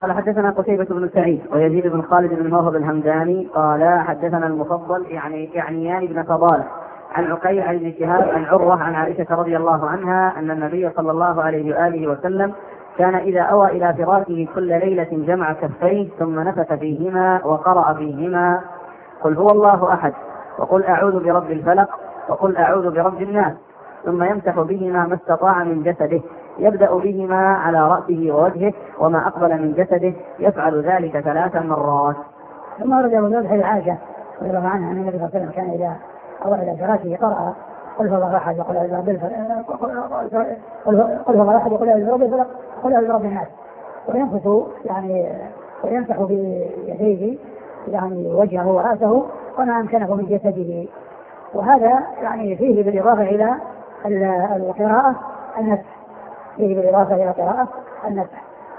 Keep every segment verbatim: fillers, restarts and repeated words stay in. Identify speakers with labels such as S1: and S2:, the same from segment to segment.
S1: قال حدثنا قتيبة بن سعيد ويزيد بن خالد بن موهب الهمداني قال حدثنا المفضل يعني يعنيان بن فضالة عن عقيل عن ابن شهاب عن عروة عن عائشة رضي الله عنها أن النبي صلى الله عليه وآله وسلم كان إذا أوى إلى فراشه كل ليلة جمع كفيه ثم نفث فيهما وقرأ فيهما قل هو الله أحد وقل أعوذ برب الفلق وقل أعوذ برب الناس ثم يمسح بهما ما استطاع من جسده يبدأ بهما على رأسه ووجهه وما أقبل من جسده يفعل ذلك ثلاث مرات.
S2: ثم ورد أبو داود حديث عائشة رضي الله عنها أن النبي صلى الله عليه وسلم كان إذا أوى إلى فراشه قرأ قل هو الله أحد وقل أعوذ برب الفلق قل هو الله أحد وقل أعوذ برب الفلق وقل أعوذ برب الناس وينفث يعني ويمسح بيديه يعني وجهه ورأسه وما أمكنه من جسده. وهذا يعني فيه بالإضافة إلى القراءة النفس فيه بالإضافة إلى القراءة النفس.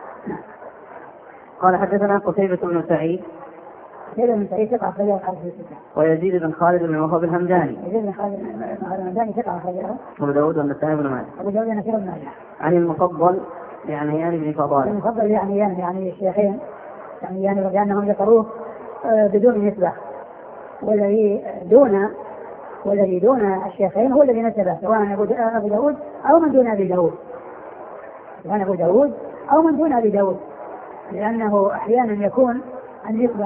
S1: قال حدثنا قتيبة بن سعيد
S2: قتيبة بن سعيد ثقة أخرجه أصحاب الستة.
S1: ويزيد بن خالد بن موهب الهمداني
S2: يزيد بن خالد بن الهمداني ثقة أخرجه
S1: أبو داود والنسائي بن ماجه
S2: أبو داود والنسائي بن ماجه.
S1: عن المفضل يعني يعني بن فضالة
S2: المفضل يعني يعني يعني الشيخين يعني يعني لأنهم ذكروه بدون نسبة والذي دون والذي دون الشيخين هو الذي نسبه سواء أبو داود أو من دون أبي داود سواء أبو داود أو من دون أبي داود لأنه أحيانا يكون النسبة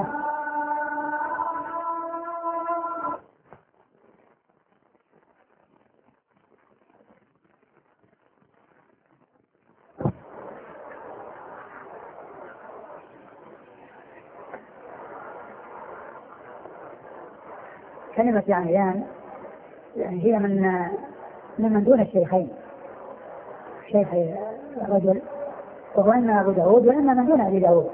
S2: كلمة يعنيان يعني هي من من من دون الشيخين شيخ الرجل وهو إما أبو داود وإما من دون أبي داود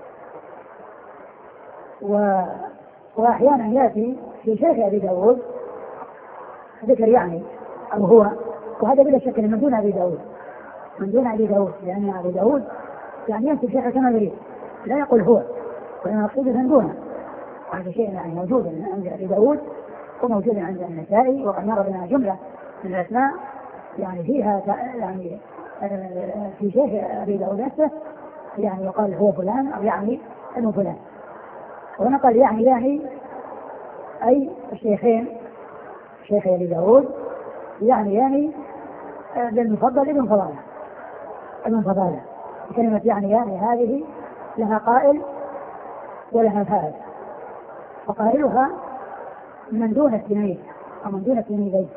S2: و... وأحيانا يأتي في شيخ أبي داود ذكر يعني أو هو وهذا بلا شك من دون أبي داود من دون أبي داود لأن أبو داود يعني يأتي شيخ كما يريد لا يقول هو وإنما يقصد من دونه. هذا شيء يعني موجود عند أبي داود وموجود عند النسائي وقد مر بنا جملة من الأسماء يعني فيها يعني في شيخ أبي داود نفسه يعني يقال هو فلان أو يعني ابن فلان ونقل يعني يعني أي الشيخين شيخ أبي داود يعني يعني بالمفضل ابن فضالة ابن فضالة. كلمة يعني يعني هذه لها قائل ولها فاعل وقائلها من دون التلميذ أو من دون التلميذين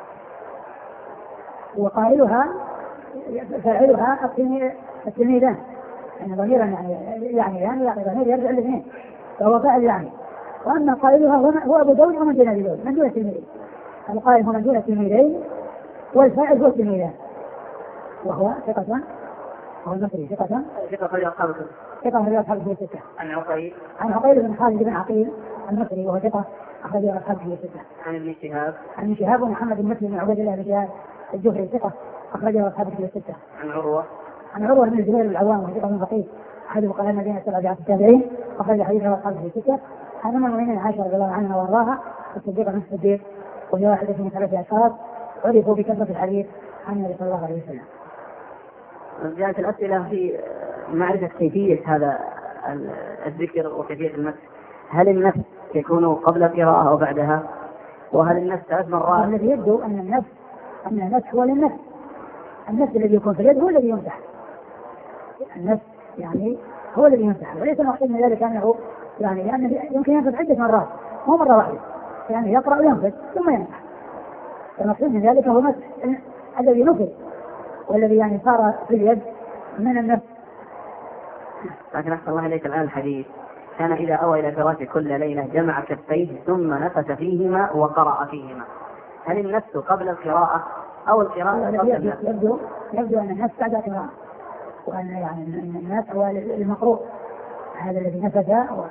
S2: وقائلها فاعلها التلميذان يعني ضميرا يعني يعني يعني يعني ضمير يرجع الاثنين فهو فاعل يعني. وأما قائلها هو أبو داود ومن دون أبي داود من دون التلميذين القائل هو من دون التلميذين والفاعل هو التلميذان وهو ثقة وهو المصري ثقة
S1: ثقة خرج أصحاب الستة
S2: ثقة خرج أصحاب الستة
S1: عن عقيل
S2: عن عقيل بن خالد بن عقيل المصري وهو ثقة أخرج أصحاب الستة.
S1: عن ابن شهاب
S2: عن ابن شهاب ومحمد بن مسلم بن عبيد الله بن شهاب الجهري ثقة أخرجه أصحاب الستة.
S1: عن عروة
S2: عن عروة بن الزبير العوام وهو ثقة من فقيه أحد فقهاء المدينة السبعة عشر التابعين أخرج حديثه أصحاب الستة. عن أم المؤمنين عائشة رضي الله عنها وأرضاها الصديقة بنت الصديق وهي واحدة من ثلاثة أشخاص عرفوا بكثرة الحديث عن النبي صلى الله عليه وسلم.
S1: جاءت الأسئلة في معرفة كيفية هذا الذكر وكيفية المسح. هل المسح يكون قبل القراءة أو بعدها؟ وهل النفس ثلاث مرات؟
S2: الذي يبدو أن النفس أن النفس هو للنفس النفس الذي يكون في اليد هو الذي يمسح النفس يعني هو الذي يمسح وليس مقصود من ذلك أنه يعني لأنه يمكن ينفذ عدة مرات مو مرة واحدة يعني يقرأ وينفذ ثم يمسح. المقصود من ذلك هو مسح الذي نفذ والذي يعني صار في اليد من النفس.
S1: لكن أحسن الله إليك الآن الحديث كان إذا أوى إلى فراشه كل ليلة جمع كفيه ثم نفث فيهما وقرأ فيهما. هل النفس قبل القراءة أو القراءة قبل النفس؟
S2: يبدو يبدو أن النفس بعد القراءة وأن يعني النفس هو المقروء هذا الذي نفث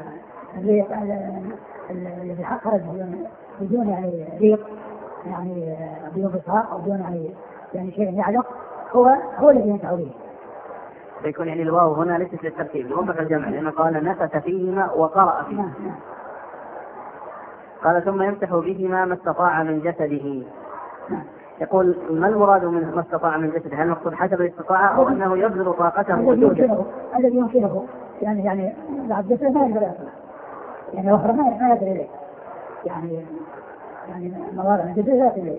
S2: الذي خرج بدون يعني ريق يعني بدون بصاق أو بدون يعني يعني شيء يعلق هو هو الذي ينفع به.
S1: فيكون يعني الواو هنا ليست للترتيب لوضع الجمع لأنه قال نفث فيهما وقرأ فيهما. قال ثم يمسح بهما ما استطاع من جسده. يقول ما المراد من ما استطاع من جسده؟ هل المقصود حسب الاستطاعة أو أنه يبذل طاقته
S2: الذي يمكنه يعني يعني بعد جسده ما يقدر يصل، يعني أخرى ما ما يدري إليه، يعني يعني مواضع من جسده لا إليه.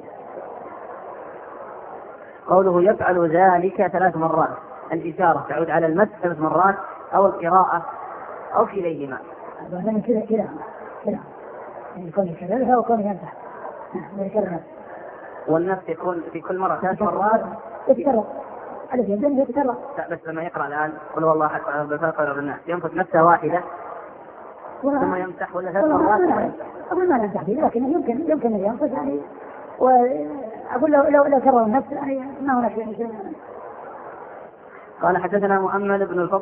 S1: قوله يفعل ذلك ثلاث مرات، الإشارة تعود على المس ثلاث مرات أو القراءة أو كليهما؟
S2: بعدين كذا كذا كذا يعني يكون يكررها ويكون يمسح يكررها.
S1: والنفس يكون في كل مرة ثلاث مرات
S2: يتكرر على الجنة يتكرر.
S1: لا بس لما يقرأ الآن قل هو الله أحد بالفلق والناس ينفث نفسه واحدة ثم يمسح ولا ثلاث مرات؟
S2: أقول ما نمسح فيه، لكن يمكن يمكن أن ينفث يعني، وأقول لو لو لو كرر النفس يعني ما هناك شيء.
S1: قال حدثنا مؤمل بن الفضل